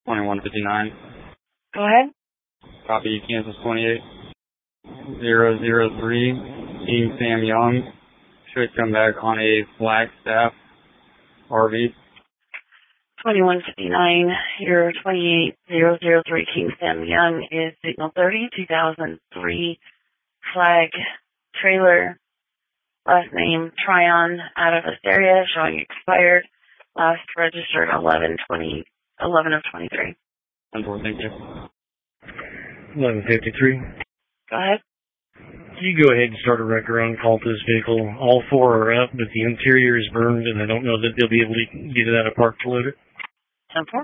2159. Go ahead. Copy, Kansas 28003. King Sam Young should come back on a Flagstaff RV. 2159, your 28003 King Sam Young is signal 30, 2003 flag trailer, last name Tryon, out of Asteria, showing expired, last registered 11 of 23. Thank you. 1153. Go ahead. You go ahead and start a record on call to this vehicle. All four are up, but the interior is burned, and I don't know that they'll be able to get it out of park to load it. 10-4.